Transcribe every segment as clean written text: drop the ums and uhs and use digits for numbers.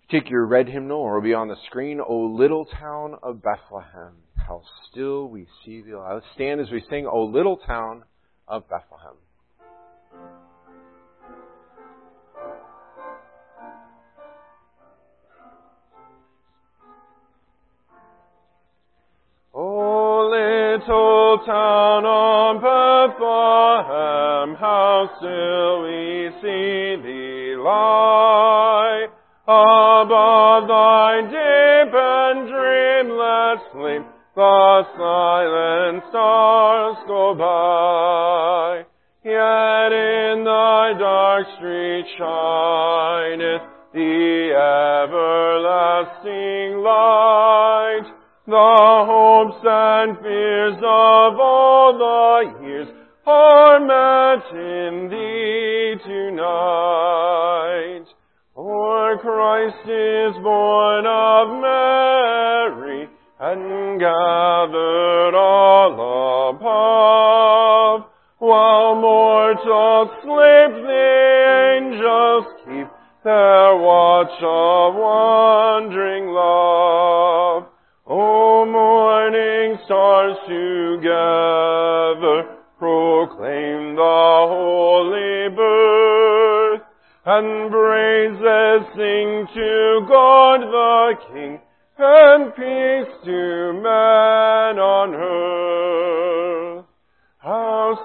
Take your red hymnal, or it'll be on the screen. O little town of Bethlehem, how still we see thee lie. Let's stand as we sing, O little town of Bethlehem. O little town of Bethlehem, how still we see thee lie. Above thy deep and dreamless sleep, the silent stars go by. Yet in thy dark street shineth the everlasting light. The hopes and fears of all the years are met in thee tonight. For Christ is born of Mary, and gathered all above. While mortals sleep, the angels keep their watch of wondering love. O morning stars together proclaim the holy birth, and praises sing to God the King, and peace to men on earth. How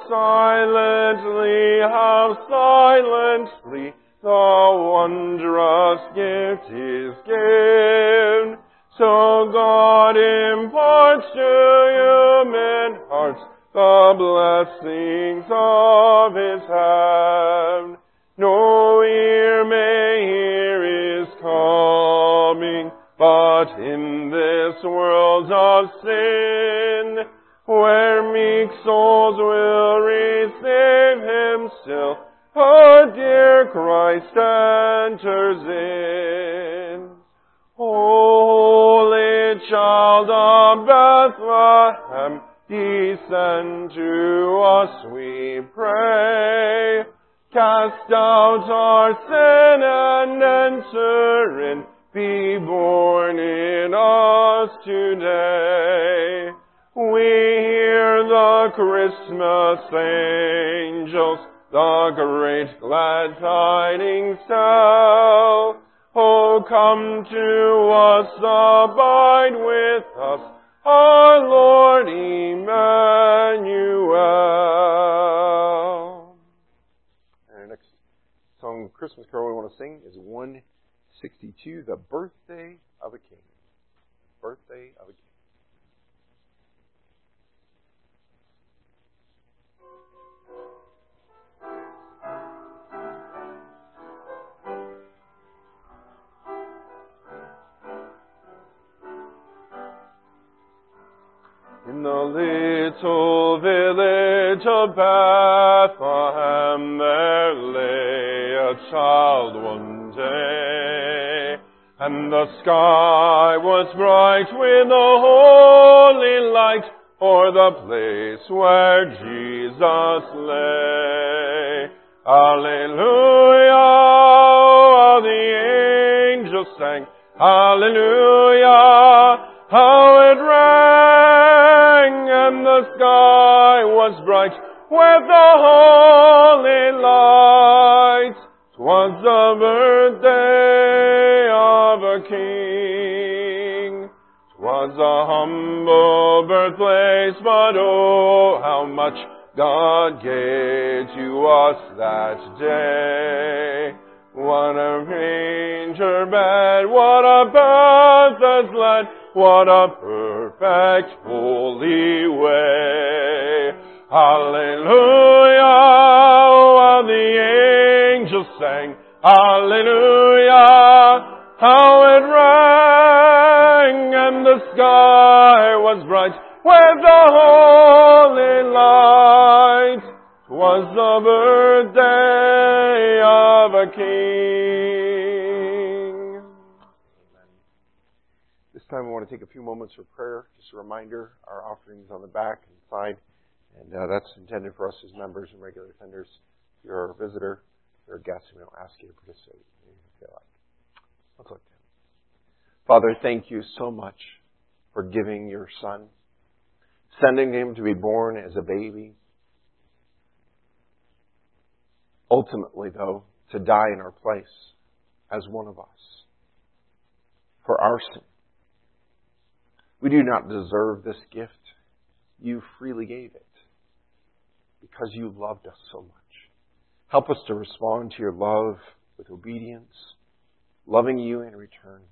silently the wondrous gift is given. So God imparts to human hearts the blessings of His hand. No ear may hear His coming, but in this world of sin, where meek souls will receive Him still, a dear Christ enters in. Holy Child of Bethlehem, descend to us, we pray. Cast out our sin and enter in. Be born in us today. We hear the Christmas angels the great glad tidings tell. Oh, come to us, abide with us, our Lord Emmanuel. Our next song, Christmas carol we want to sing is 162, The Birthday of a King. Birthday of a King. In the little village of Bethlehem there lay a child one day, and the sky was bright with a holy light o'er the place where Jesus lay. Alleluia, the angels sang, Alleluia, how it rang, and the sky was bright with the holy light. 'Twas the birthday of a king. 'Twas a humble birthplace, but oh, how much God gave to us that day. What a manger bed, what a Bethlehem land, what a perfect holy way. Hallelujah, the angels sang, Hallelujah, how it rang, and the sky was bright with the holy light. 'Twas the birthday of a king. This time we want to take a few moments for prayer. Just a reminder, our offerings on the back and side. And that's intended for us as members and regular attenders. If you're a visitor, if you're a guest, we don't ask you to participate if you feel like. Let's look. Father, thank you so much for giving your Son, sending him to be born as a baby. Ultimately, though, to die in our place as one of us for our sin. We do not deserve this gift. You freely gave it because you loved us so much. Help us to respond to your love with obedience, loving you in return.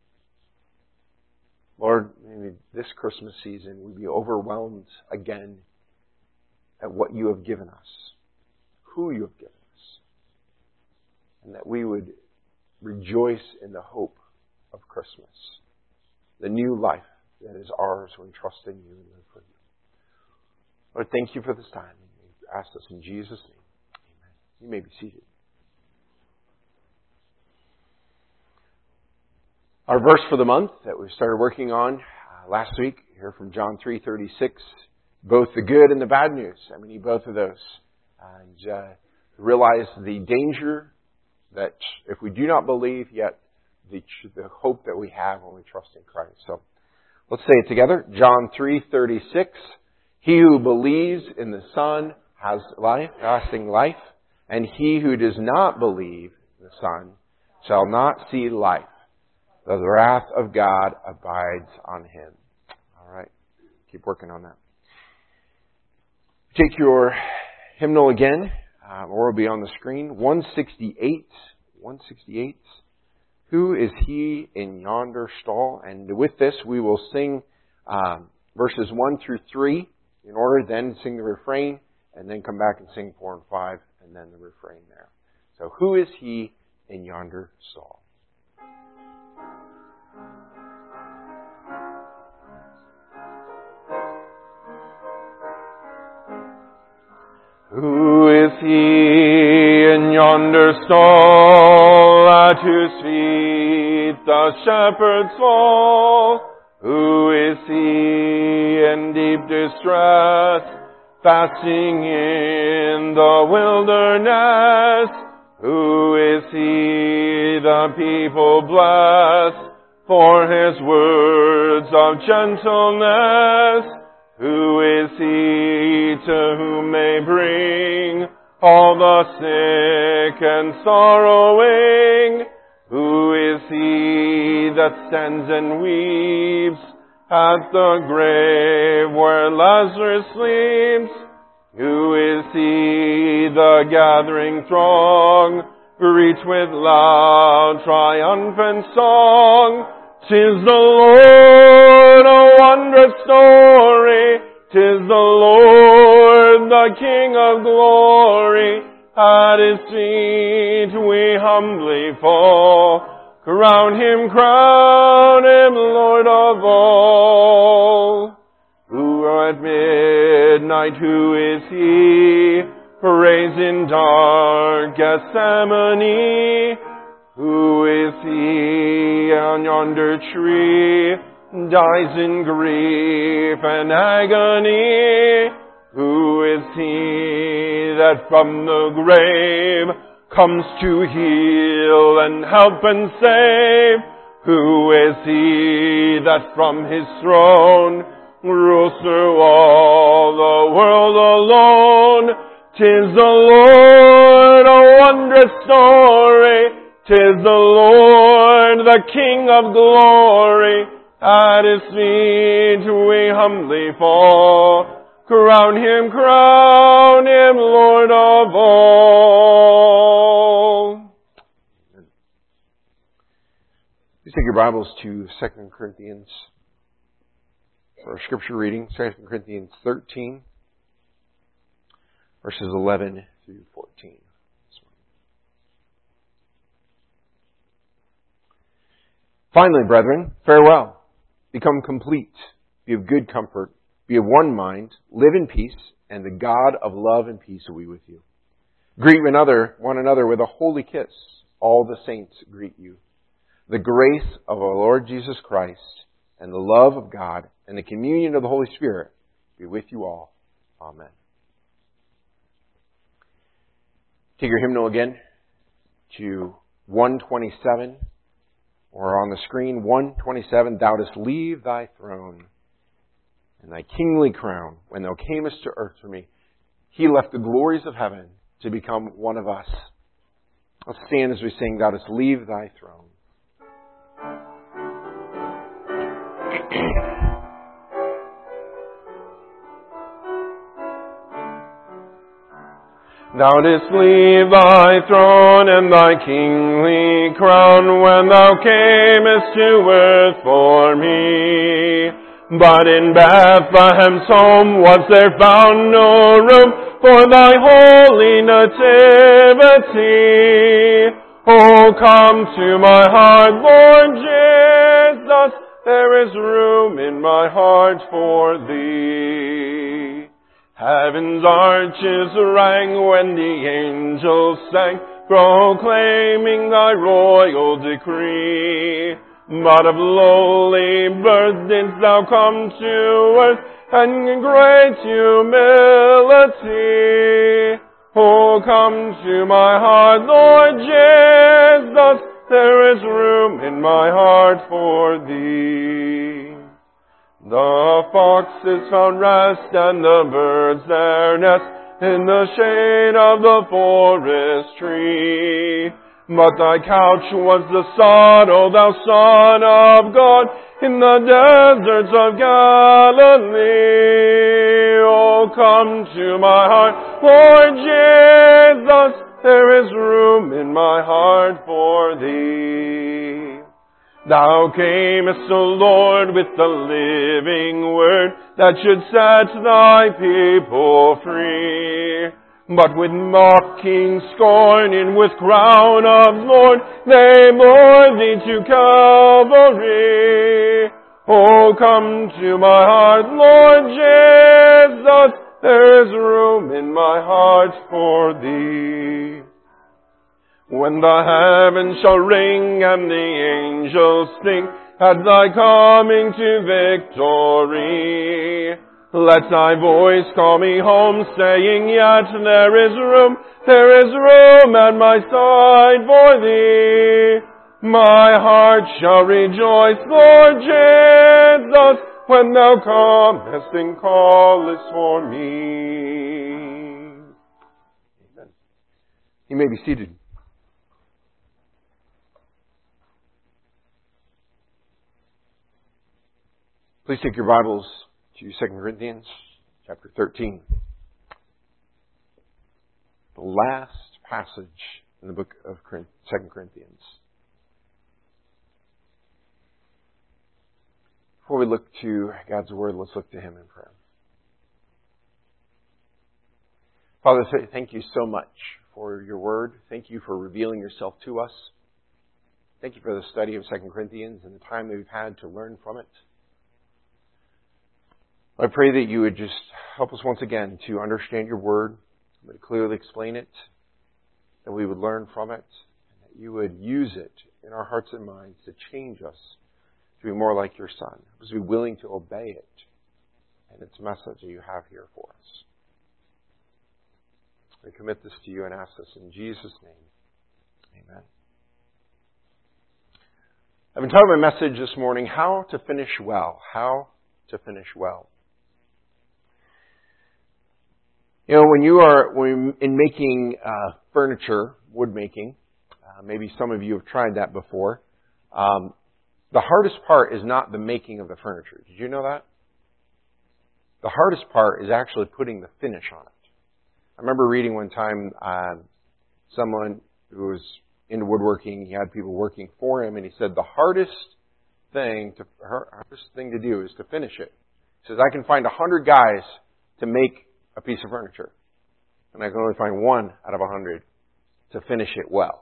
Lord, maybe this Christmas season we be overwhelmed again at what you have given us, who you have given us, and that we would rejoice in the hope of Christmas, the new life that is ours when trusting you and live for you. Lord, thank you for this time. We ask this in Jesus' name. Amen. You may be seated. Our verse for the month that we started working on last week, here from John 3:36, both the good and the bad news. We need both of those. And realize the danger that if we do not believe, yet the hope that we have when we trust in Christ. So let's say it together. John 3:36. He who believes in the Son has life, lasting life, and he who does not believe in the Son shall not see life. The wrath of God abides on him. All right. Keep working on that. Take your hymnal again, or it'll be on the screen. 168. 168. Who is he in yonder stall? And with this, we will sing verses 1 through 3 in order, then sing the refrain, and then come back and sing 4 and 5, and then the refrain there. So, who is he in yonder stall? Who is he in yonder stall, at whose feet the shepherds fall? Who is he in deep distress, fasting in the wilderness? Who is he the people bless for his words of gentleness? Who is he to whom they bring all the sick and sorrowing? Who is he that stands and weeps at the grave where Lazarus sleeps? Who is he the gathering throng greet with loud triumphant song? 'Tis the Lord, a wondrous story. 'Tis the Lord, the King of glory. At his feet we humbly fall. Crown him, Lord of all. Who at midnight, who is he? Prays in dark Gethsemane. Who is he on yonder tree? Dies in grief and agony. Who is he that from the grave comes to heal and help and save? Who is he that from his throne rules through all the world alone? 'Tis the Lord, a wondrous story. 'Tis the Lord, the King of glory. At his feet we humbly fall. Crown him, Lord of all. Please take your Bibles to 2 Corinthians for our scripture reading. 2 Corinthians 13, verses 11 through 14. Finally, brethren, farewell. Become complete. Be of good comfort. Be of one mind. Live in peace. And the God of love and peace will be with you. Greet one another with a holy kiss. All the saints greet you. The grace of our Lord Jesus Christ and the love of God and the communion of the Holy Spirit be with you all. Amen. Take your hymnal again to 127. Or on the screen, 127, thou dost leave thy throne and thy kingly crown when thou camest to earth for me. He left the glories of heaven to become one of us. Let's stand as we sing, thou dost leave thy throne. Thou didst leave thy throne and thy kingly crown when thou camest to earth for me. But in Bethlehem's home was there found no room for thy holy nativity. Oh, come to my heart, Lord Jesus, there is room in my heart for thee. Heaven's arches rang when the angels sang, proclaiming thy royal decree. But of lowly birth didst thou come to earth, and in great humility. Oh, come to my heart, Lord Jesus, there is room in my heart for thee. The foxes found rest and the birds their nest in the shade of the forest tree. But thy couch was the sod, O thou Son of God, in the deserts of Galilee. Oh, come to my heart, Lord Jesus, there is room in my heart for thee. Thou camest, O Lord, with the living word that should set thy people free. But with mocking scorn and with crown of Lord, they bore thee to Calvary. Oh, come to my heart, Lord Jesus, there is room in my heart for thee. When the heavens shall ring and the angels sing at thy coming to victory, let thy voice call me home, saying, yet there is room at my side for thee. My heart shall rejoice, Lord Jesus, when thou comest and callest for me. Amen. You may be seated. Please take your Bibles to 2 Corinthians chapter 13. The last passage in the book of 2 Corinthians. Before we look to God's Word, let's look to Him in prayer. Father, thank you so much for your Word. Thank you for revealing yourself to us. Thank you for the study of 2 Corinthians and the time that we've had to learn from it. I pray that you would just help us once again to understand your Word, to clearly explain it, that we would learn from it, and that you would use it in our hearts and minds to change us to be more like your Son, to be willing to obey it and its message that you have here for us. We commit this to you and ask this in Jesus' name. Amen. I've entitled my message this morning, How to Finish Well. How to Finish Well. You know, when in making furniture, wood making, maybe some of you have tried that before, the hardest part is not the making of the furniture. Did you know that? The hardest part is actually putting the finish on it. I remember reading one time someone who was into woodworking, he had people working for him, and he said the hardest thing to do is to finish it. He says, I can find 100 guys to make a piece of furniture, and I can only find 1 out of 100 to finish it well.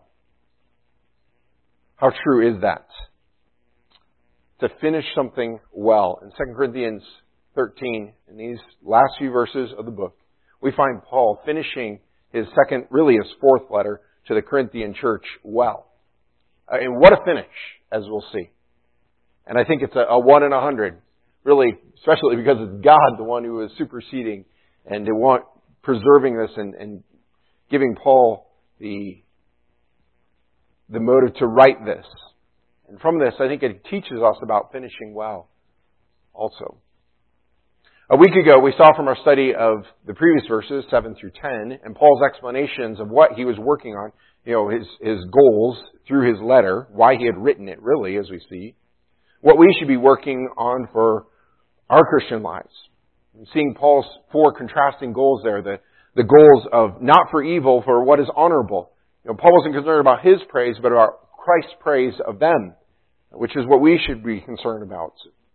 How true is that? To finish something well. In 2 Corinthians 13, in these last few verses of the book, we find Paul finishing his fourth letter to the Corinthian church well. And what a finish, as we'll see. And I think it's a 1 in 100, really, especially because it's God, the one who is superseding and preserving this and giving Paul the motive to write this. And from this, I think it teaches us about finishing well also. A week ago, we saw from our study of the previous verses, 7 through 10, and Paul's explanations of what he was working on, his goals through his letter, why he had written it, really, as we see, what we should be working on for our Christian lives. And seeing Paul's 4 contrasting goals there, the goals of not for evil, for what is honorable. Paul wasn't concerned about his praise, but about Christ's praise of them, which is what we should be concerned about.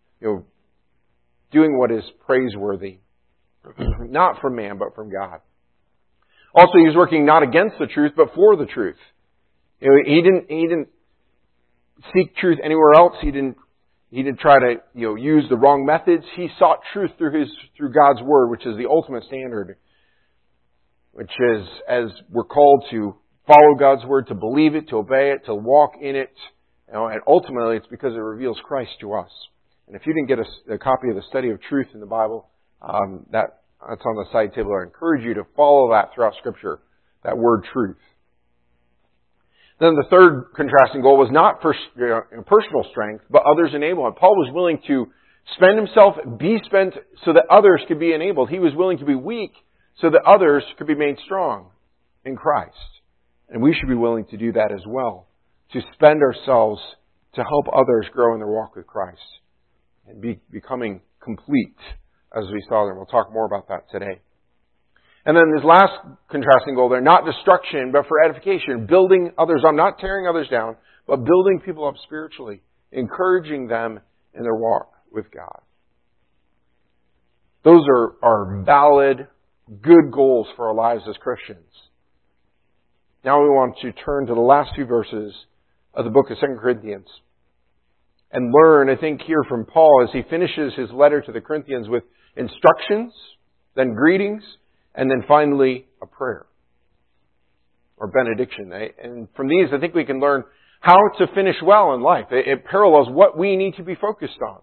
Doing what is praiseworthy, not from man, but from God. Also, he was working not against the truth, but for the truth. He didn't seek truth anywhere else. He didn't try to use the wrong methods. He sought truth through God's Word, which is the ultimate standard. Which is, as we're called to follow God's Word, to believe it, to obey it, to walk in it, and ultimately it's because it reveals Christ to us. And if you didn't get a copy of the Study of Truth in the Bible, that's on the side table. I encourage you to follow that throughout Scripture, that word truth. Then the third contrasting goal was not for personal strength, but others' enablement. Paul was willing to spend himself, be spent so that others could be enabled. He was willing to be weak so that others could be made strong in Christ. And we should be willing to do that as well, to spend ourselves to help others grow in their walk with Christ and becoming complete, as we saw there. We'll talk more about that today. And then this last contrasting goal there, not destruction, but for edification, building others up, not tearing others down, but building people up spiritually, encouraging them in their walk with God. Those are valid, good goals for our lives as Christians. Now we want to turn to the last few verses of the book of 2 Corinthians and learn, I think, here from Paul as he finishes his letter to the Corinthians with instructions, then greetings, and then finally a prayer or benediction. And from these, I think we can learn how to finish well in life. It parallels what we need to be focused on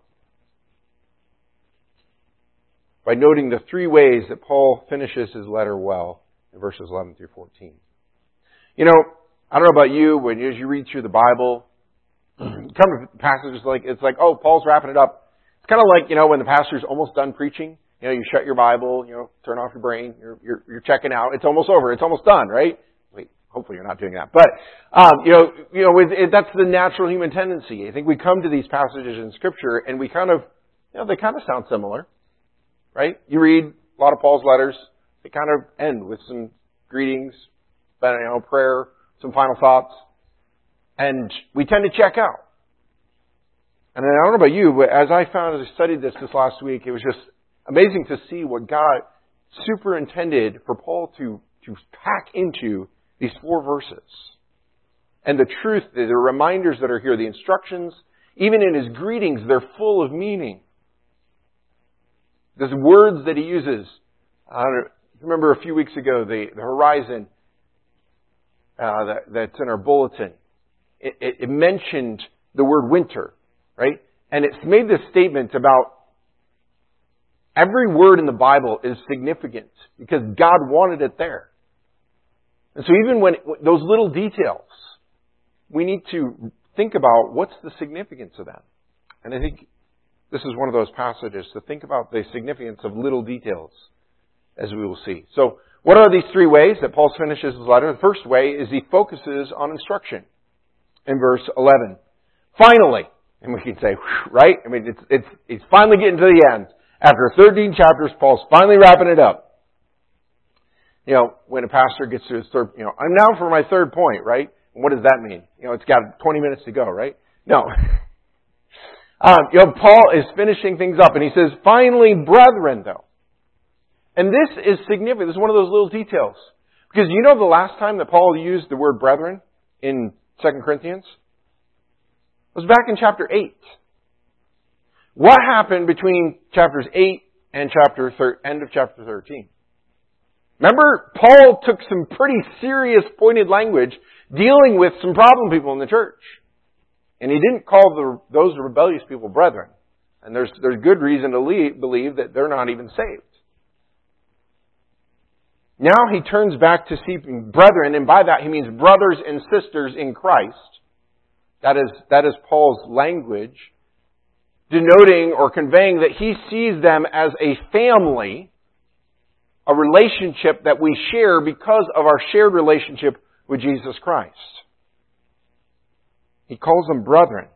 by noting the 3 ways that Paul finishes his letter well in verses 11 through 14. I don't know about you, when as you read through the Bible, come to passages it's like, oh, Paul's wrapping it up. It's kind of like, when the pastor's almost done preaching, you shut your Bible, turn off your brain, you're checking out. It's almost over. It's almost done, right? Wait, hopefully you're not doing that. But, that's the natural human tendency. I think we come to these passages in Scripture and we kind of, they kind of sound similar, right? You read a lot of Paul's letters. They kind of end with some greetings, prayer, some final thoughts. And we tend to check out. And I don't know about you, but as I found as I studied this last week, it was just amazing to see what God superintended for Paul to pack into these 4 verses. And the truth, the reminders that are here, the instructions, even in his greetings, they're full of meaning. The words that he uses. I remember a few weeks ago, the horizon that's in our bulletin. It mentioned the word winter, right? And it's made this statement about every word in the Bible is significant because God wanted it there. And so even when those little details, we need to think about what's the significance of them. And I think this is one of those passages to think about the significance of little details, as we will see. So what are these 3 ways that Paul finishes his letter? The first way is he focuses on instruction in verse 11. Finally, and we can say, right? I mean, it's finally getting to the end. After 13 chapters, Paul's finally wrapping it up. When a pastor gets to his third, I'm now for my third point, right? And what does that mean? It's got 20 minutes to go, right? No. Paul is finishing things up and he says, finally, brethren, though. And this is significant. This is one of those little details. Because the last time that Paul used the word brethren in 2 Corinthians was back in chapter 8. What happened between chapters 8 and end of chapter 13? Remember, Paul took some pretty serious pointed language dealing with some problem people in the church. And he didn't call those rebellious people brethren. And there's good reason to believe that they're not even saved. Now he turns back to seeking brethren, and by that he means brothers and sisters in Christ. That is Paul's language, denoting or conveying that he sees them as a family, a relationship that we share because of our shared relationship with Jesus Christ. He calls them brethren.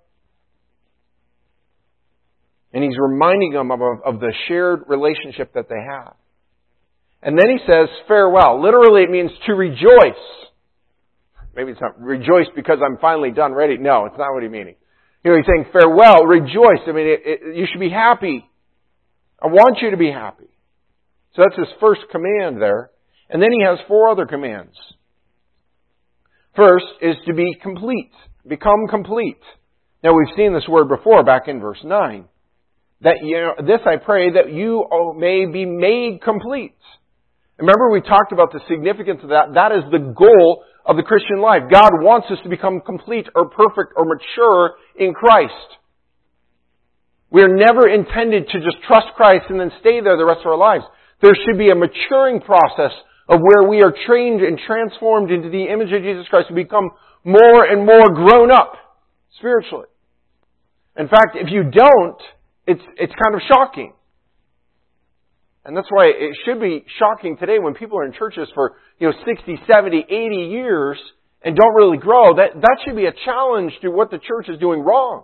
And he's reminding them of the shared relationship that they have. And then he says, farewell. Literally, it means to rejoice. Maybe it's not rejoice because I'm finally done ready. No, it's not what he's meaning. He's saying, farewell, rejoice. I mean, you should be happy. I want you to be happy. So that's his first command there. And then he has 4 other commands. First is to be complete. Become complete. Now, we've seen this word before back in verse 9. That, this I pray that you may be made complete. Remember, we talked about the significance of that. That is the goal of the Christian life. God wants us to become complete or perfect or mature in Christ. We are never intended to just trust Christ and then stay there the rest of our lives. There should be a maturing process of where we are trained and transformed into the image of Jesus Christ and become more and more grown up spiritually. In fact, if you don't, it's kind of shocking. And that's why it should be shocking today when people are in churches for 60, 70, 80 years and don't really grow. That should be a challenge to what the church is doing wrong.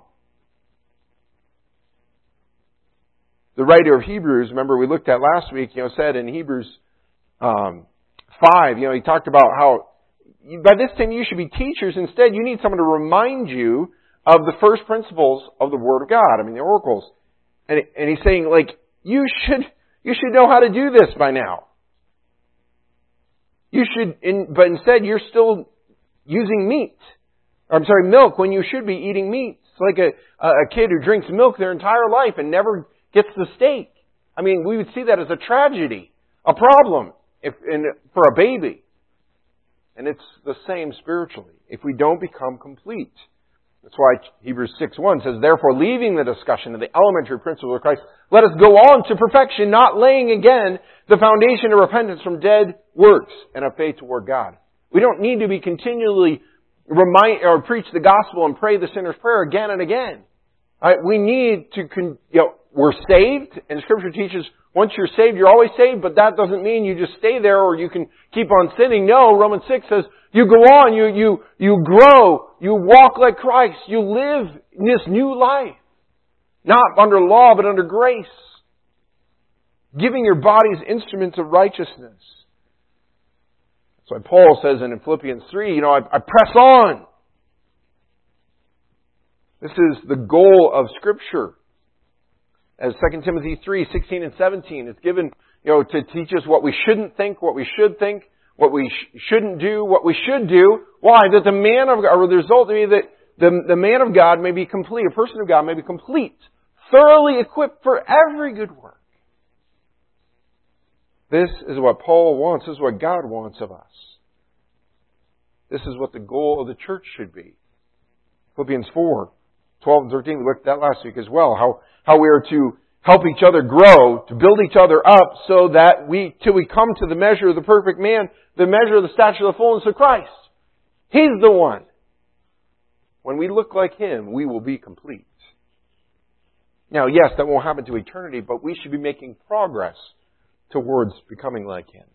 The writer of Hebrews, remember we looked at last week, said in Hebrews 5, he talked about how by this time you should be teachers. Instead, you need someone to remind you of the first principles of the Word of God. I mean, the oracles. And he's saying, you should know how to do this by now. But instead you're still using milk when you should be eating meat. It's like a kid who drinks milk their entire life and never gets the steak. I mean, we would see that as a tragedy, a problem for a baby. And it's the same spiritually. If we don't become complete. That's why Hebrews 6:1 says, therefore, leaving the discussion of the elementary principles of Christ, let us go on to perfection, not laying again the foundation of repentance from dead works and of faith toward God. We don't need to be continually preach the gospel and pray the sinner's prayer again and again. We need to, we're saved, and Scripture teaches once you're saved, you're always saved, but that doesn't mean you just stay there or you can keep on sinning. No, Romans 6 says you go on, you grow, you walk like Christ, you live this new life. Not under law, but under grace. Giving your bodies instruments of righteousness. That's why Paul says in Philippians 3, I press on. This is the goal of Scripture. As 2 Timothy 3:16 and 17, it's given, to teach us what we shouldn't think, what we should think, what we shouldn't do, what we should do. Why? That the result may be that the man of God may be complete, a person of God may be complete, thoroughly equipped for every good work. This is what Paul wants. This is what God wants of us. This is what the goal of the church should be. Philippians 4:12 and 13, we looked at that last week as well. How we are to help each other grow, to build each other up so that till we come to the measure of the perfect man, the measure of the stature of the fullness of Christ. He's the one. When we look like Him, we will be complete. Now, yes, that won't happen to eternity, but we should be making progress towards becoming like Him.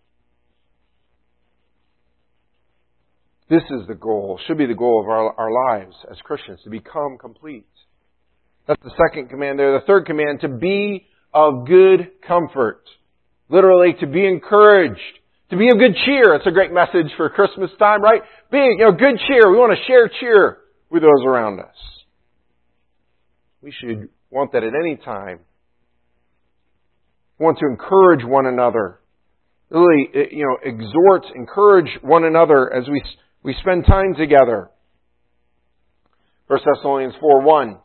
This is the goal, should be the goal of our lives as Christians, to become complete. That's the second command there. The third command, to be of good comfort. Literally, to be encouraged. To be of good cheer. It's a great message for Christmas time, right? Being, good cheer. We want to share cheer with those around us. We should want that at any time. We want to encourage one another. Really, exhort, encourage one another as we spend time together. 1 Thessalonians 4:1.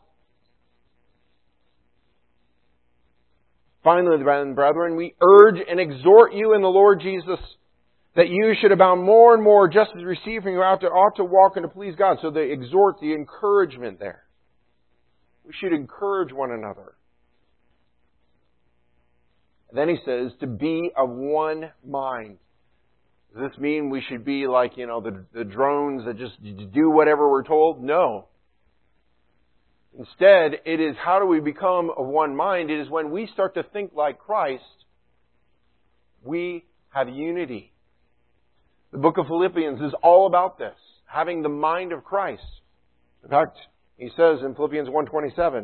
Finally, brethren, we urge and exhort you in the Lord Jesus that you should abound more and more, just as receiving you ought to walk and to please God. So the exhort, the encouragement there. We should encourage one another. And then he says, to be of one mind. Does this mean we should be like, the drones that just do whatever we're told? No. Instead, it is how do we become of one mind? It is when we start to think like Christ, we have unity. The book of Philippians is all about this, having the mind of Christ. In fact, he says in Philippians 1:27,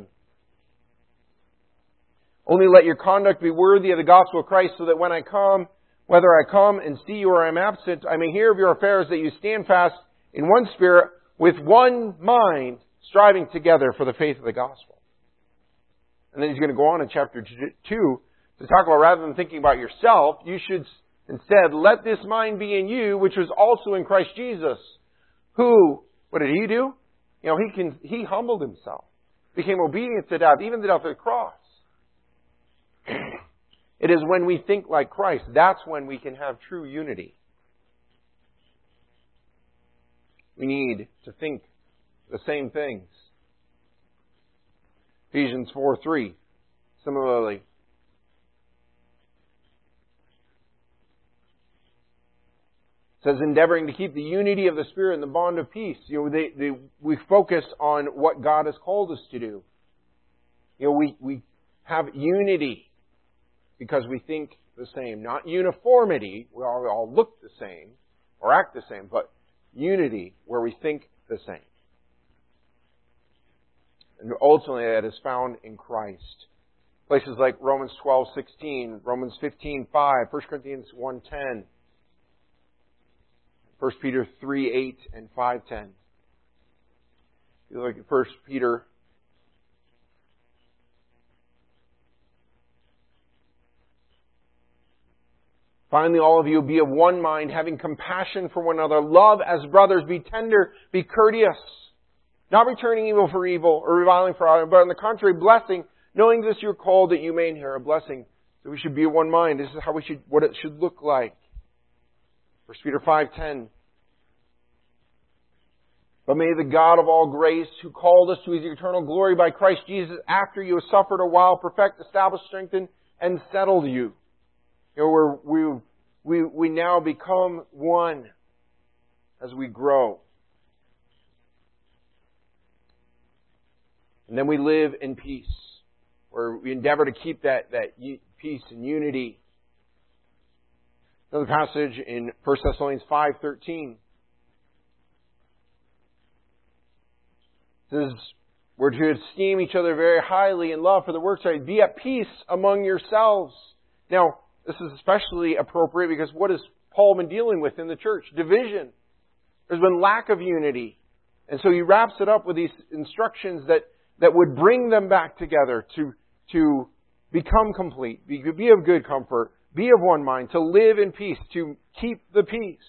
only let your conduct be worthy of the gospel of Christ, so that when I come, whether I come and see you or I am absent, I may hear of your affairs, that you stand fast in one spirit, with one mind, striving together for the faith of the gospel. And then he's going to go on in chapter 2 to talk about, rather than thinking about yourself, you should instead let this mind be in you, which was also in Christ Jesus, who, what did he do? You know, he humbled himself, became obedient to death, even the death of the cross. It is when we think like Christ, that's when we can have true unity. We need to think the same things. Ephesians 4:3, similarly. It says, endeavoring to keep the unity of the Spirit in the bond of peace. You know, we focus on what God has called us to do. You know, we have unity because we think the same. Not uniformity, we all look the same or act the same, but unity where we think the same. And ultimately that is found in Christ. Places like Romans 12:16, Romans 15:5, 1 Corinthians 1:10, 1 Peter 3:8 and 5:10. You look at 1 Peter. Finally, all of you be of one mind, having compassion for one another. Love as brothers. Be tender. Be courteous. Not returning evil for evil or reviling for honor, but on the contrary, blessing, knowing this you're called that you may inherit a blessing. So we should be of one mind. This is how what it should look like. 1 Peter 5:10. But may the God of all grace, who called us to His eternal glory by Christ Jesus, after you have suffered a while, perfect, establish, strengthen, and settle you. You know, we now become one as we grow. And then we live in peace, where we endeavor to keep that peace and unity. Another passage in 1 Thessalonians 5:13 says, we're to esteem each other very highly in love for the works of, be at peace among yourselves. Now, this is especially appropriate because what has Paul been dealing with in the church? Division. There's been lack of unity. And so he wraps it up with these instructions that would bring them back together to become complete, be of good comfort, be of one mind, to live in peace, to keep the peace.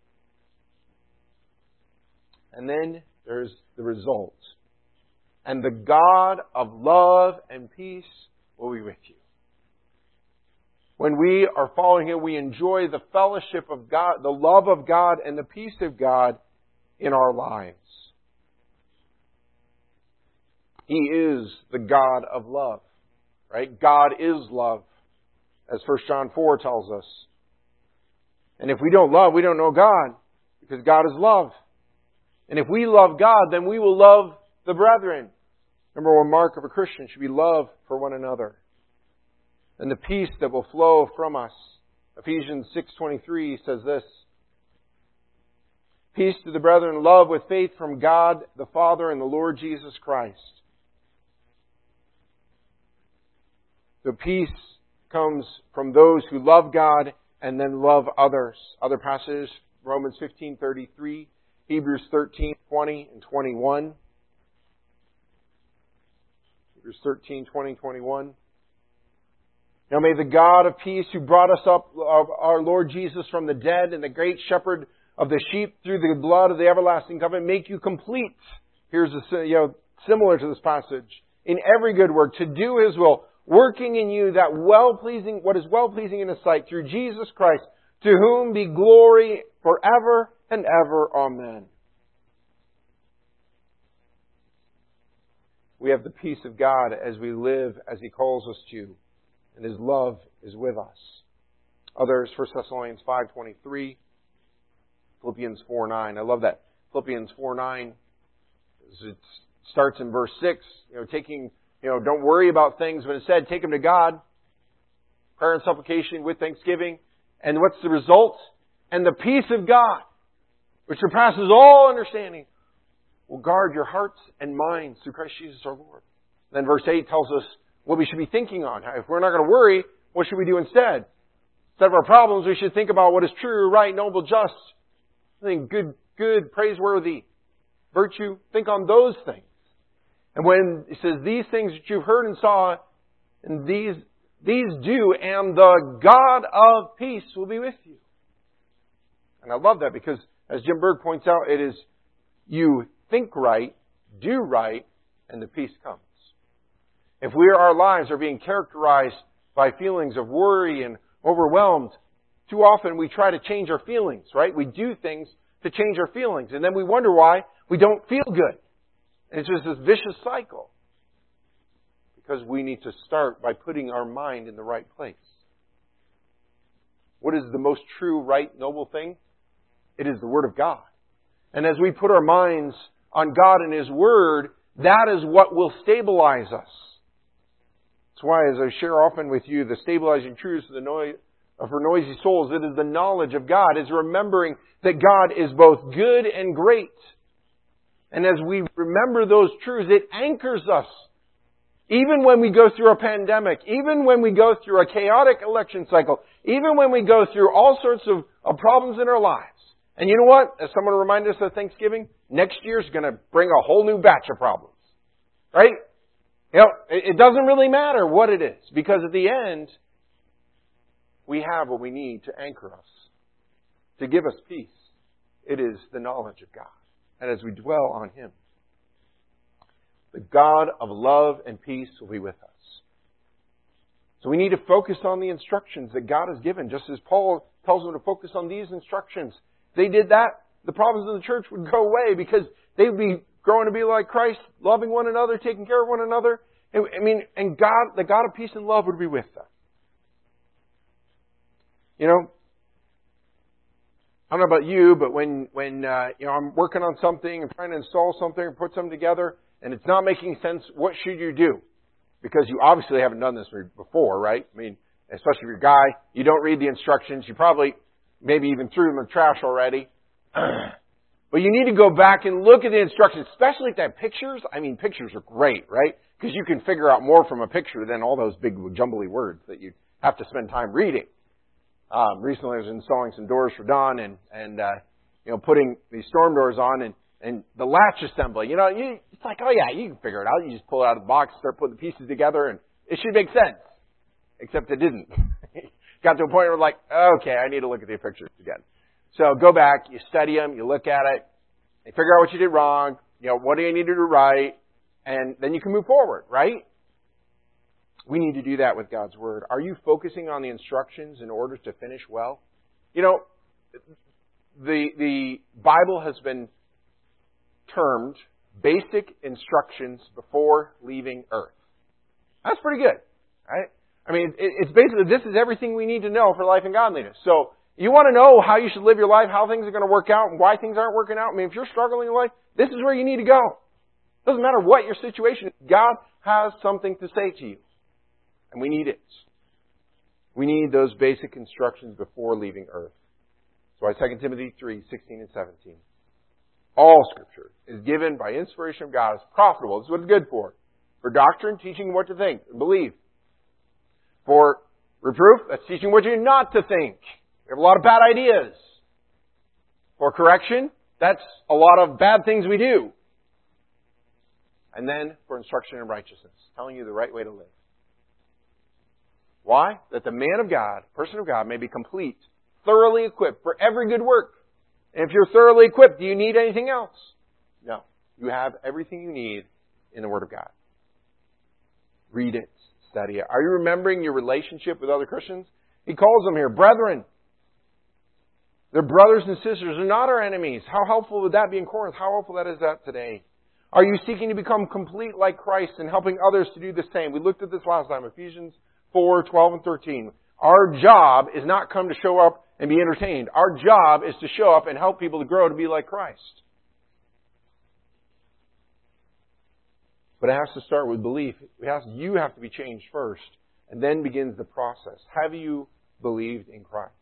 And then there's the result. And the God of love and peace will be with you. When we are following Him, we enjoy the fellowship of God, the love of God, and the peace of God in our lives. He is the God of love, right? God is love, as 1 John 4 tells us. And if we don't love, we don't know God, because God is love. And if we love God, then we will love the brethren. Number one mark of a Christian should be love for one another. And the peace that will flow from us. Ephesians 6:23 says this, peace to the brethren, love with faith from God the Father and the Lord Jesus Christ. The peace comes from those who love God and then love others. Other passages, Romans 15:33, Hebrews 13:20 and 21. Hebrews 13:20, 21. Now may the God of peace, who brought us up, our Lord Jesus, from the dead, and the great shepherd of the sheep through the blood of the everlasting covenant, make you complete. Here's similar to this passage. In every good work, to do His will, working in you that what is well-pleasing in His sight, through Jesus Christ, to whom be glory forever and ever. Amen. We have the peace of God as we live as He calls us to, and His love is with us. Others, 1 Thessalonians 5:23, Philippians 4:9. I love that. Philippians 4:9. starts in verse 6, don't worry about things when it said, take them to God. Prayer and supplication with thanksgiving. And what's the result? And the peace of God, which surpasses all understanding, will guard your hearts and minds through Christ Jesus our Lord. Then verse 8 tells us what we should be thinking on. If we're not going to worry, what should we do instead? Instead of our problems, we should think about what is true, right, noble, just, think good, praiseworthy, virtue. Think on those things. And when it says, these things that you've heard and saw, and these do, and the God of peace will be with you. And I love that because, as Jim Berg points out, it is you think right, do right, and the peace comes. If our lives are being characterized by feelings of worry and overwhelmed, too often we try to change our feelings, right? We do things to change our feelings, and then we wonder why we don't feel good. And it's just this vicious cycle. Because we need to start by putting our mind in the right place. What is the most true, right, noble thing? It is the Word of God. And as we put our minds on God and His Word, that is what will stabilize us. That's why, as I share often with you, the stabilizing truths for noisy souls, it is the knowledge of God. It's remembering that God is both good and great. And as we remember those truths, it anchors us. Even when we go through a pandemic, even when we go through a chaotic election cycle, even when we go through all sorts of problems in our lives. And you know what? As someone reminded us at Thanksgiving, next year's going to bring a whole new batch of problems. Right? It doesn't really matter what it is, because at the end, we have what we need to anchor us, to give us peace. It is the knowledge of God. And as we dwell on Him, the God of love and peace will be with us. So we need to focus on the instructions that God has given, just as Paul tells them to focus on these instructions. If they did that, the problems in the church would go away because they would be growing to be like Christ, loving one another, taking care of one another. And God, the God of peace and love would be with them. I don't know about you, but when I'm working on something and trying to install something or put something together and it's not making sense, what should you do? Because you obviously haven't done this before, right? Especially if you're a guy, you don't read the instructions. You probably maybe even threw them in the trash already. But you need to go back and look at the instructions, especially if they have pictures. Pictures are great, right? Because you can figure out more from a picture than all those big jumbly words that you have to spend time reading. Recently I was installing some doors for Don and putting these storm doors on and the latch assembly. It's like, oh yeah, you can figure it out. You just pull it out of the box, start putting the pieces together, and it should make sense. Except it didn't. Got to a point where like, okay, I need to look at the pictures again. So go back, you study them, you look at it, you figure out what you did wrong, what do you need to do right, and then you can move forward, right? We need to do that with God's Word. Are you focusing on the instructions in order to finish well? The Bible has been termed basic instructions before leaving earth. That's pretty good, right? It's basically, this is everything we need to know for life and godliness. So, you want to know how you should live your life, how things are going to work out, and why things aren't working out. If you're struggling in life, this is where you need to go. It doesn't matter what your situation is. God has something to say to you. And we need it. We need those basic instructions before leaving earth. So 2 Timothy 3, 16 and 17. All Scripture is given by inspiration of God. It's profitable. This is what it's good for. For doctrine, teaching what to think and believe. For reproof, that's teaching what you're not to think. We have a lot of bad ideas. For correction, that's a lot of bad things we do. And then for instruction in righteousness, telling you the right way to live. Why? That the man of God, person of God, may be complete, thoroughly equipped for every good work. And if you're thoroughly equipped, do you need anything else? No. You have everything you need in the Word of God. Read it. Study it. Are you remembering your relationship with other Christians? He calls them here brethren. They're brothers and sisters. They're not our enemies. How helpful would that be in Corinth? How helpful that is that today? Are you seeking to become complete like Christ and helping others to do the same? We looked at this last time, Ephesians 4, 12 and 13. Our job is not come to show up and be entertained. Our job is to show up and help people to grow to be like Christ. But it has to start with belief. You have to be changed first, and then begins the process. Have you believed in Christ?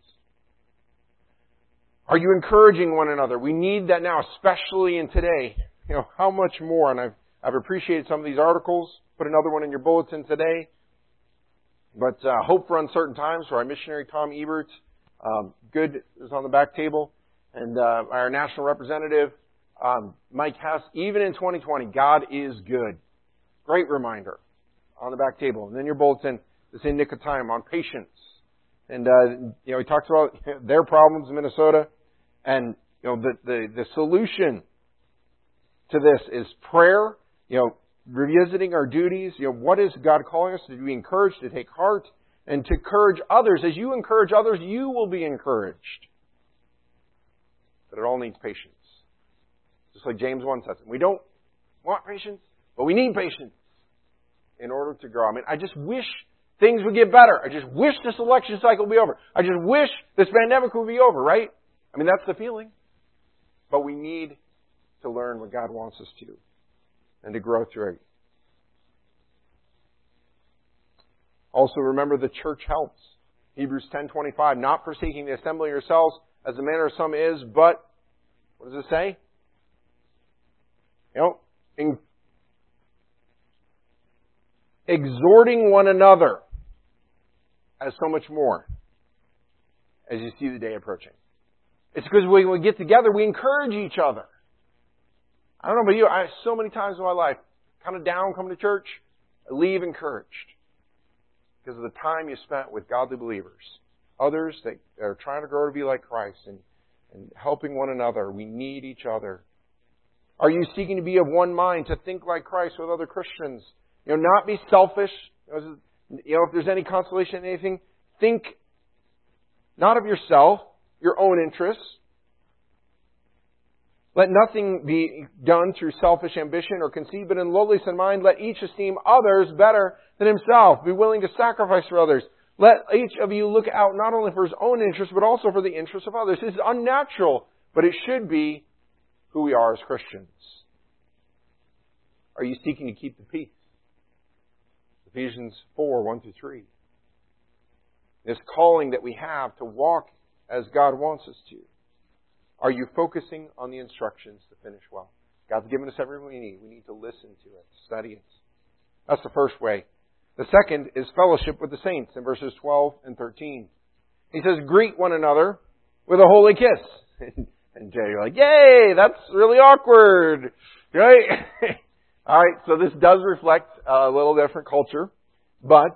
Are you encouraging one another? We need that now, especially in today. How much more? And I've appreciated some of these articles. Put another one in your bulletin today. But Hope for Uncertain Times, for our missionary Tom Ebert. Good is on the back table. And our national representative, Mike Hess. Even in 2020, God is good. Great reminder on the back table. And then your bulletin, this in Nick of Time, on patience. And, he talks about their problems in Minnesota. And, the solution to this is prayer, revisiting our duties. What is God calling us to be encouraged, to take heart, and to encourage others. As you encourage others, you will be encouraged. But it all needs patience. Just like James 1 says. We don't want patience, but we need patience in order to grow. I just wish things would get better. I just wish this election cycle would be over. I just wish this pandemic would be over, right? That's the feeling. But we need to learn what God wants us to do and to grow through it. Also remember the church helps. Hebrews 10:25, not forsaking the assembly yourselves as the manner of some is, but, what does it say? Exhorting one another as so much more as you see the day approaching. It's because when we get together, we encourage each other. I don't know about you, so many times in my life, kind of down coming to church, I leave encouraged because of the time you spent with godly believers. Others that are trying to grow to be like Christ and helping one another. We need each other. Are you seeking to be of one mind, to think like Christ with other Christians? Not be selfish. If there's any consolation in anything, think not of yourself, your own interests. Let nothing be done through selfish ambition or conceit, but in lowliness of mind, let each esteem others better than himself. Be willing to sacrifice for others. Let each of you look out not only for his own interests, but also for the interests of others. This is unnatural, but it should be who we are as Christians. Are you seeking to keep the peace? Ephesians 4:1-3. This calling that we have to walk as God wants us to. Are you focusing on the instructions to finish well? God's given us everything we need. We need to listen to it, study it. That's the first way. The second is fellowship with the saints in verses 12 and 13. He says, greet one another with a holy kiss. And Jay, you're like, yay, that's really awkward. Right? All right, so this does reflect a little different culture. But,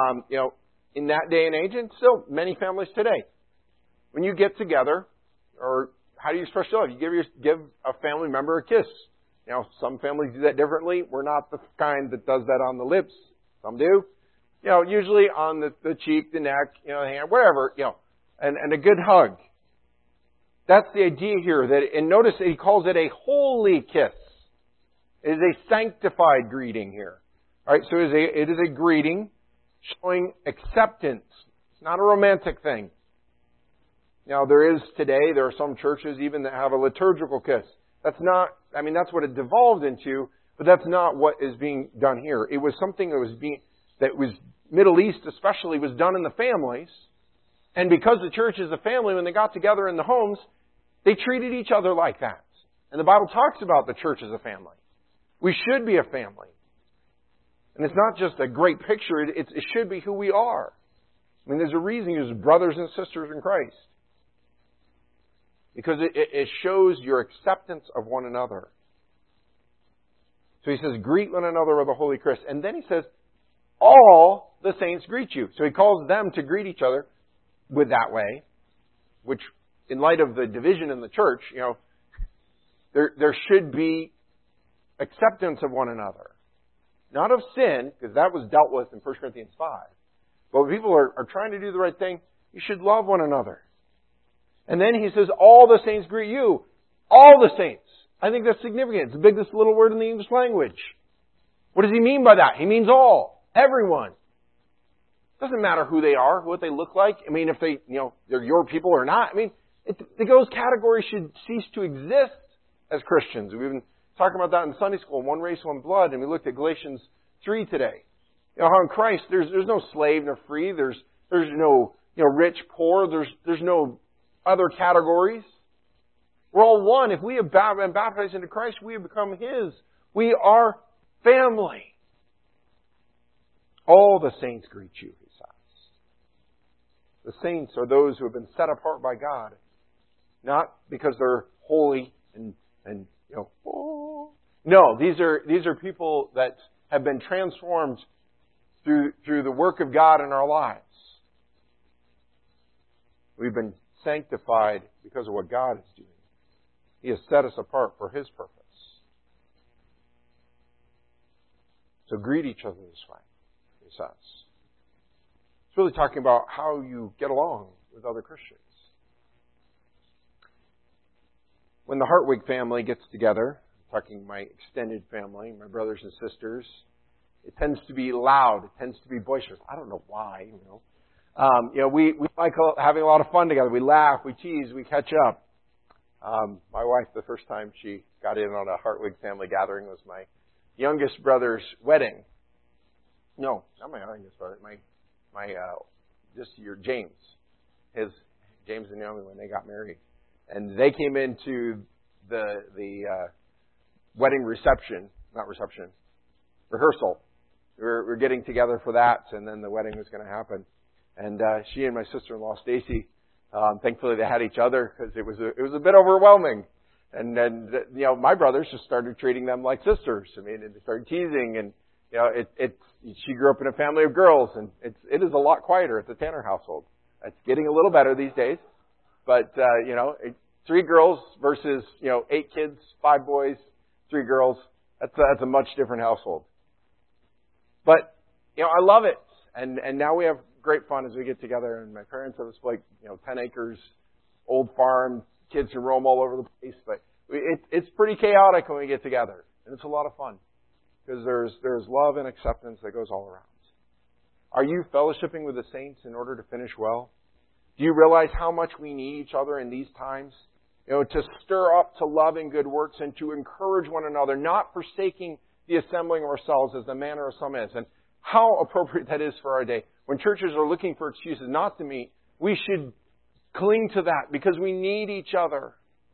in that day and age, and still many families today, when you get together, or how do you express love? You give a family member a kiss. Some families do that differently. We're not the kind that does that on the lips. Some do. Usually on the cheek, the neck, the hand, wherever, and a good hug. That's the idea here. And notice that he calls it a holy kiss. It is a sanctified greeting here. All right, so it is a greeting showing acceptance. It's not a romantic thing. Now, there are some churches even that have a liturgical kiss. That's what it devolved into, but that's not what is being done here. It was something that was Middle East especially, was done in the families. And because the church is a family, when they got together in the homes, they treated each other like that. And the Bible talks about the church as a family. We should be a family. And it's not just a great picture, it should be who we are. There's a reason you're brothers and sisters in Christ. Because it shows your acceptance of one another. So he says, greet one another with a holy kiss. And then he says, all the saints greet you. So he calls them to greet each other with that way, which in light of the division in the church, there should be acceptance of one another. Not of sin, because that was dealt with in 1 Corinthians 5. But when people are trying to do the right thing, you should love one another. And then he says, all the saints greet you. All the saints. I think that's significant. It's the biggest little word in the English language. What does he mean by that? He means all. Everyone. Doesn't matter who they are, what they look like. If they're your people or not. Those categories should cease to exist as Christians. We've been talking about that in Sunday school, one race, one blood, and we looked at Galatians 3 today. You know, how in Christ there's no slave nor free, there's no rich, poor, there's no other categories. We're all one. If we have been baptized into Christ, we have become His. We are family. All the saints greet you, He says. The saints are those who have been set apart by God, not because they're holy and no, these are people that have been transformed through the work of God in our lives. We've been sanctified because of what God is doing. He has set us apart for His purpose. So greet each other this way, He says. It's really talking about how you get along with other Christians. When the Hartwig family gets together, I'm talking my extended family, my brothers and sisters, it tends to be loud. It tends to be boisterous. I don't know why, we like having a lot of fun together. We laugh, we tease, we catch up. My wife, the first time she got in on a Hartwig family gathering was my youngest brother's wedding. No, not my youngest brother. James. James and Naomi when they got married. And they came into the wedding rehearsal. We were getting together for that, and then the wedding was going to happen. And she and my sister-in-law Stacy, thankfully they had each other because it was a bit overwhelming. And then my brothers just started treating them like sisters. I mean, they started teasing, and she grew up in a family of girls, and it is a lot quieter at the Tanner household. It's getting a little better these days. But, 3 girls versus, 8 kids, 5 boys, 3 girls. That's a much different household. But, I love it. And now we have great fun as we get together. And my parents have this 10 acres, old farm. Kids can roam all over the place. But it's pretty chaotic when we get together. And it's a lot of fun. Because there's love and acceptance that goes all around. Are you fellowshipping with the saints in order to finish well? Do you realize how much we need each other in these times? To stir up to love and good works and to encourage one another, not forsaking the assembling of ourselves as the manner of some is. And how appropriate that is for our day. When churches are looking for excuses not to meet, we should cling to that because we need each other.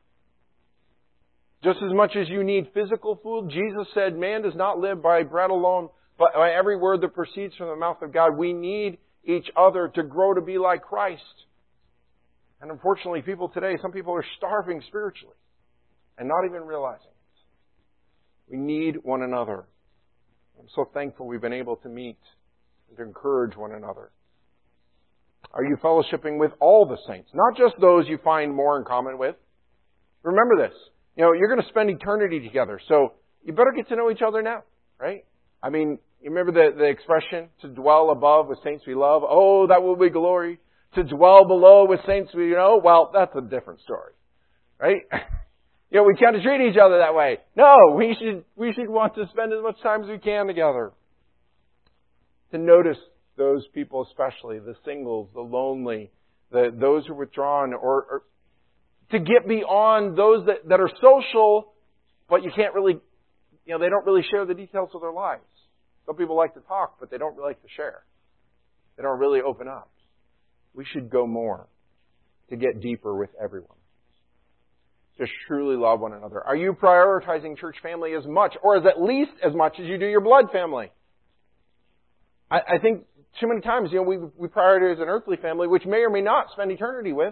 Just as much as you need physical food, Jesus said, man does not live by bread alone, but by every word that proceeds from the mouth of God. We need each other to grow to be like Christ. And unfortunately, some people are starving spiritually and not even realizing it. We need one another. I'm so thankful we've been able to meet and to encourage one another. Are you fellowshipping with all the saints? Not just those you find more in common with. Remember this. You're going to spend eternity together, so you better get to know each other now, right? I mean, you remember the expression, to dwell above with saints we love? Oh, that will be glory. To dwell below with saints we know? Well, that's a different story, right? We can't treat each other that way. No, we should want to spend as much time as we can together. To notice those people especially, the singles, the lonely, those who are withdrawn, or to get beyond those that are social, but you can't really, they don't really share the details of their lives. Some people like to talk, but they don't really like to share. They don't really open up. We should go more to get deeper with everyone. To truly love one another. Are you prioritizing church family as much, or at least as much as you do your blood family? I think too many times, we prioritize an earthly family, which may or may not spend eternity with.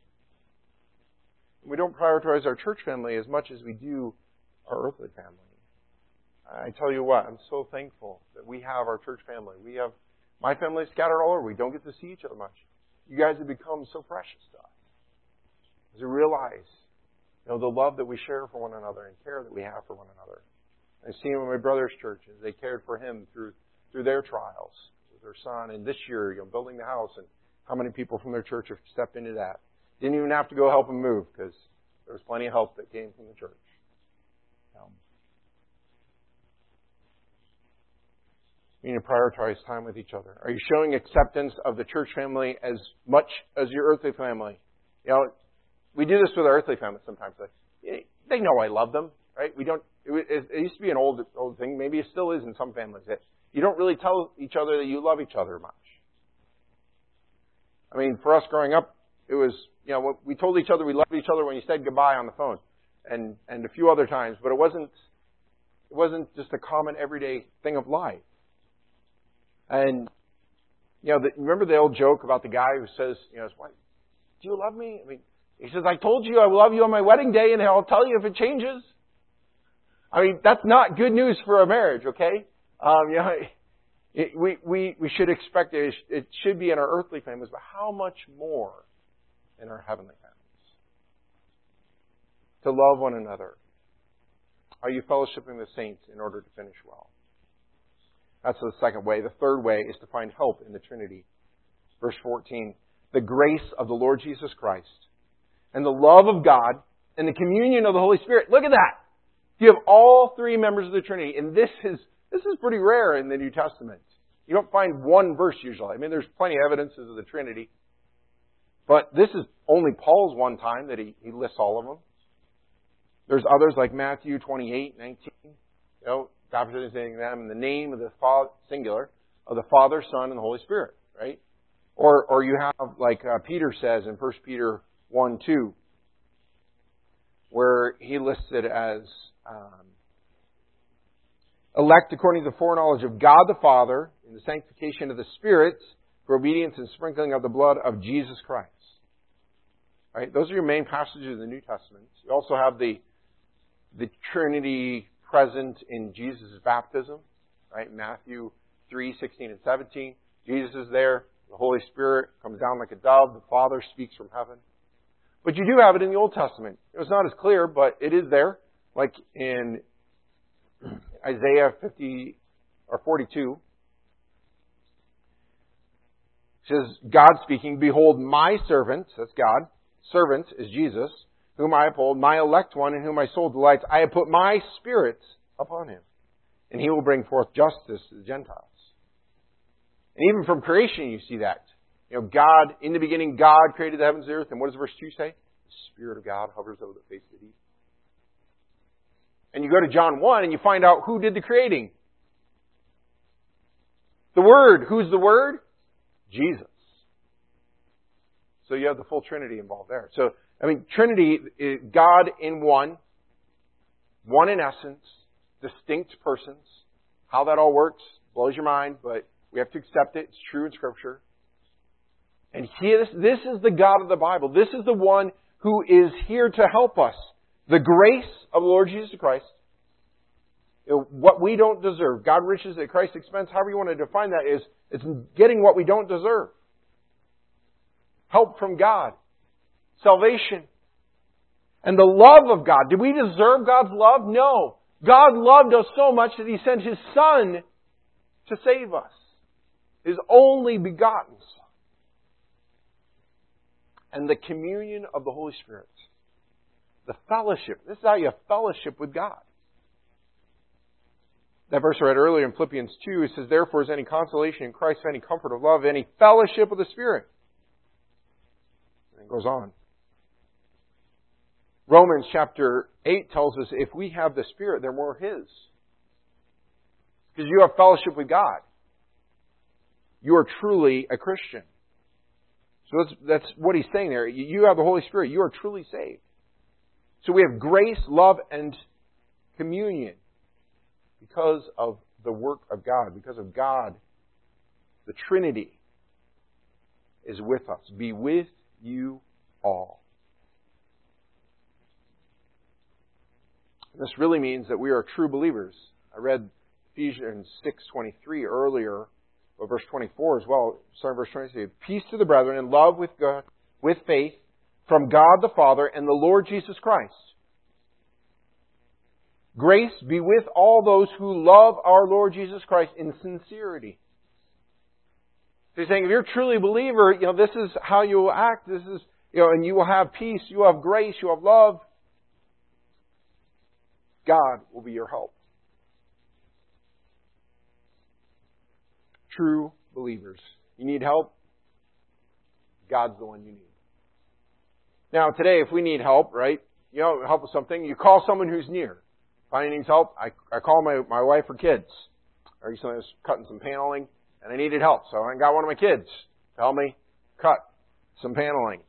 We don't prioritize our church family as much as we do our earthly family. I tell you what, I'm so thankful that we have our church family. My family is scattered all over. We don't get to see each other much. You guys have become so precious to us. As we realize, the love that we share for one another and care that we have for one another. I've seen in my brother's churches, they cared for him through their trials with their son. And this year, building the house, and how many people from their church have stepped into that. Didn't even have to go help him move because there was plenty of help that came from the church. You need to prioritize time with each other. Are you showing acceptance of the church family as much as your earthly family? We do this with our earthly family sometimes. They know I love them, right? We don't It used to be an old thing. Maybe it still is in some families. That you don't really tell each other that you love each other much. I mean, for us growing up, it was, we told each other we loved each other when you said goodbye on the phone, and a few other times, but it wasn't just a common everyday thing of life. And remember the old joke about the guy who says, his wife, "Do you love me?" I mean, he says, "I told you I will love you on my wedding day, and I'll tell you if it changes." I mean, that's not good news for a marriage, okay? We should expect it. It should be in our earthly families, but how much more in our heavenly families? To love one another. Are you fellowshipping the saints in order to finish well? That's the second way. The third way is to find help in the Trinity. Verse 14. The grace of the Lord Jesus Christ and the love of God and the communion of the Holy Spirit. Look at that. You have all three members of the Trinity. And this is pretty rare in the New Testament. You don't find one verse usually. I mean, there's plenty of evidences of the Trinity. But this is only Paul's one time that he lists all of them. There's others like Matthew 28:19. Baptizing them in the name of the Father, singular, of the Father, Son, and the Holy Spirit, right? Or you have, like Peter says in 1 Peter 1:2, where he lists it as elect according to the foreknowledge of God the Father in the sanctification of the Spirit for obedience and sprinkling of the blood of Jesus Christ. Right? Those are your main passages of the New Testament. You also have the Trinity present in Jesus' baptism, right? Matthew 3:16 and 17. Jesus is there. The Holy Spirit comes down like a dove. The Father speaks from heaven. But you do have it in the Old Testament. It's not as clear, but it is there. Like in Isaiah 50 or 42. It says, God speaking, "Behold, my servant," that's God, servant is Jesus, "whom I uphold, my elect one, in whom my soul delights. I have put my Spirit upon him, and he will bring forth justice to the Gentiles." And even from creation you see that. God, in the beginning, God created the heavens and the earth. And what does verse 2 say? The Spirit of God hovers over the face of the deep. And you go to John 1 and you find out who did the creating. The Word. Who's the Word? Jesus. So you have the full Trinity involved there. So, Trinity is God in one in essence, distinct persons. How that all works blows your mind, but we have to accept it. It's true in Scripture. And this is the God of the Bible. This is the one who is here to help us. The grace of the Lord Jesus Christ. What we don't deserve. God riches at Christ's expense. However you want to define that is, it's getting what we don't deserve. Help from God. Salvation. And the love of God. Did we deserve God's love? No. God loved us so much that He sent His Son to save us. His only begotten Son. And the communion of the Holy Spirit. The fellowship. This is how you have fellowship with God. That verse I read earlier in Philippians 2, it says, "Therefore is any consolation in Christ, any comfort of love, any fellowship of the Spirit." And it goes on. Romans chapter 8 tells us if we have the Spirit, then we're His. Because you have fellowship with God. You are truly a Christian. So that's what he's saying there. You have the Holy Spirit. You are truly saved. So we have grace, love, and communion because of the work of God. Because of God, the Trinity is with us. Be with you all. This really means that we are true believers. I read Ephesians 6:23 earlier, or verse 24 as well. Starting verse 23. "Peace to the brethren and love with God, with faith, from God the Father and the Lord Jesus Christ. Grace be with all those who love our Lord Jesus Christ in sincerity." So he's saying, if you're truly a believer, this is how you will act. This is, and you will have peace, you will have grace, you will have love. God will be your help. True believers. You need help? God's the one you need. Now, today, if we need help, right? Help with something, you call someone who's near. Finding needs help, I call my wife or kids. I recently was cutting some paneling, and I needed help. So I got one of my kids to help me cut some paneling.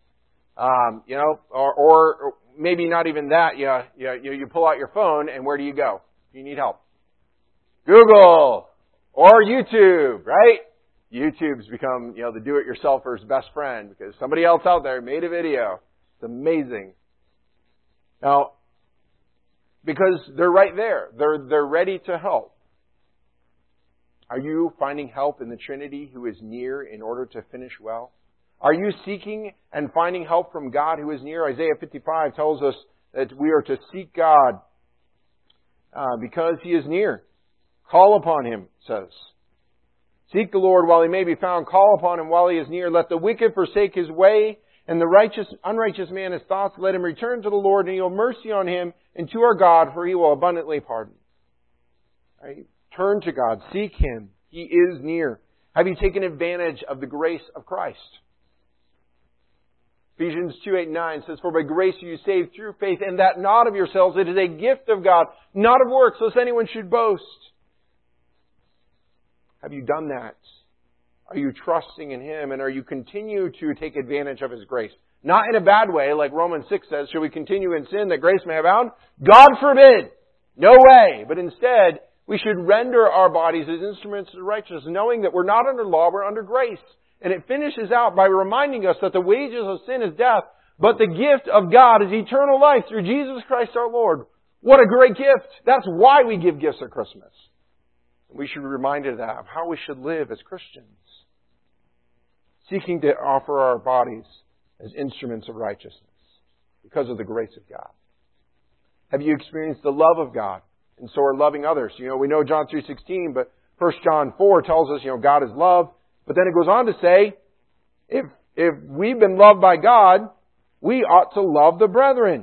Or maybe not even that. You pull out your phone, and where do you go? You need help. Google or YouTube, right? YouTube's become, the do-it-yourselfer's best friend because somebody else out there made a video. It's amazing. Now, because they're right there. They're ready to help. Are you finding help in the Trinity who is near in order to finish well? Are you seeking and finding help from God who is near? Isaiah 55 tells us that we are to seek God because He is near. Call upon Him, it says. Seek the Lord while He may be found. Call upon Him while He is near. Let the wicked forsake his way, and the unrighteous man his thoughts. Let him return to the Lord, and He will have mercy on him, and to our God, for He will abundantly pardon. Right? Turn to God. Seek Him. He is near. Have you taken advantage of the grace of Christ? Ephesians 2:8-9 says, For by grace are you saved through faith, and that not of yourselves. It is a gift of God, not of works, lest anyone should boast. Have you done that? Are you trusting in Him? And are you continue to take advantage of His grace? Not in a bad way, like Romans 6 says, should we continue in sin that grace may abound? God forbid! No way! But instead, we should render our bodies as instruments of righteousness, knowing that we're not under law, we're under grace. And it finishes out by reminding us that the wages of sin is death, but the gift of God is eternal life through Jesus Christ our Lord. What a great gift! That's why we give gifts at Christmas. We should be reminded of that, of how we should live as Christians. Seeking to offer our bodies as instruments of righteousness because of the grace of God. Have you experienced the love of God and so are loving others? We know John 3:16, but 1 John 4 tells us, God is love. But then it goes on to say, if we've been loved by God, we ought to love the brethren.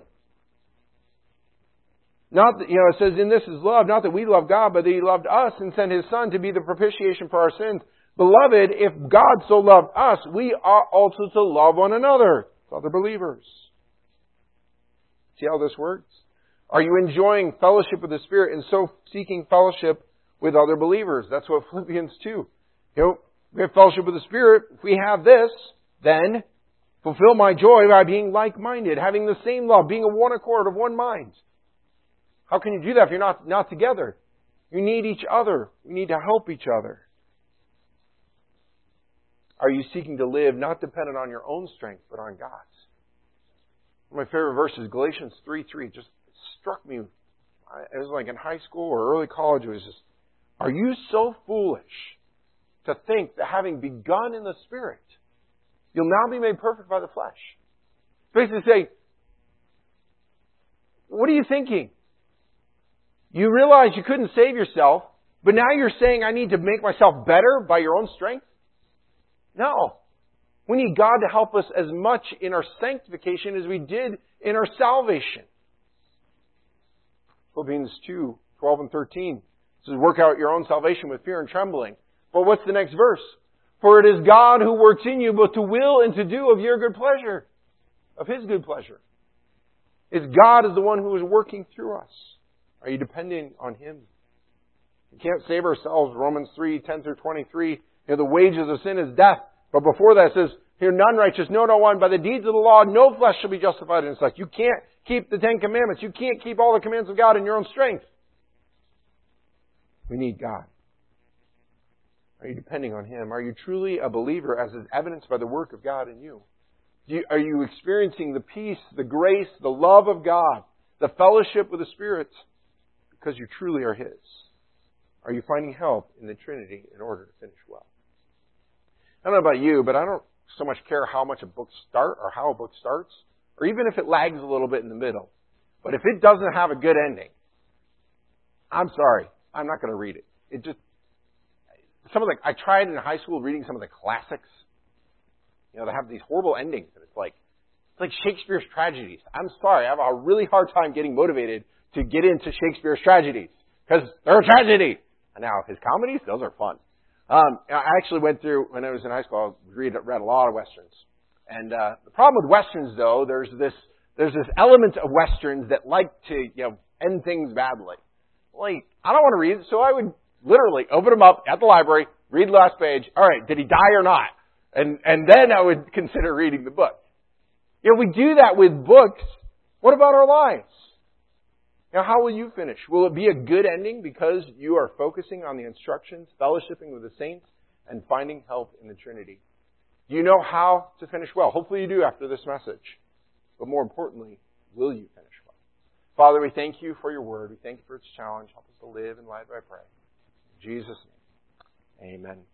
Not that, it says in this is love, not that we love God, but that He loved us and sent His Son to be the propitiation for our sins. Beloved, if God so loved us, we ought also to love one another, other believers. See how this works? Are you enjoying fellowship with the Spirit and so seeking fellowship with other believers? That's what Philippians 2. We have fellowship with the Spirit. If we have this, then fulfill my joy by being like-minded, having the same love, being of one accord, of one mind. How can you do that if you're not together? You need each other. You need to help each other. Are you seeking to live not dependent on your own strength, but on God's? One of my favorite verses, Galatians 3:3, just struck me. It was like in high school or early college. It was just, are you so foolish to think that having begun in the Spirit, you'll now be made perfect by the flesh? Basically say, what are you thinking? You realize you couldn't save yourself, but now you're saying I need to make myself better by your own strength? No. We need God to help us as much in our sanctification as we did in our salvation. Philippians 2:12 and 13 says, work out your own salvation with fear and trembling. But what's the next verse? For it is God who works in you both to will and to do of your good pleasure, of His good pleasure. It's God is the one who is working through us. Are you depending on Him? We can't save ourselves. Romans 3:10 through 23. The wages of sin is death. But before that it says, here none righteous, no one. By the deeds of the law, no flesh shall be justified in His sight. You can't keep the 10 Commandments. You can't keep all the commands of God in your own strength. We need God. Are you depending on Him? Are you truly a believer as is evidenced by the work of God in you? Are you experiencing the peace, the grace, the love of God, the fellowship with the Spirit because you truly are His? Are you finding help in the Trinity in order to finish well? I don't know about you, but I don't so much care how much a book starts or how a book starts, or even if it lags a little bit in the middle. But if it doesn't have a good ending, I'm sorry, I'm not going to read it. I tried in high school reading some of the classics. They have these horrible endings, and it's like Shakespeare's tragedies. I'm sorry, I have a really hard time getting motivated to get into Shakespeare's tragedies because they're a tragedy. And now his comedies, those are fun. I actually went through, when I was in high school, I read a lot of Westerns. And the problem with Westerns, though, there's this element of Westerns that like to, end things badly. Like, I don't want to read it, so I would literally open them up at the library, read the last page. All right, did he die or not? And then I would consider reading the book. You know, we do that with books. What about our lives? Now, how will you finish? Will it be a good ending because you are focusing on the instructions, fellowshipping with the saints, and finding help in the Trinity? Do you know how to finish well? Hopefully you do after this message. But more importantly, will you finish well? Father, we thank you for your word. We thank you for its challenge. Help us to live in light, I pray. In Jesus' name, amen.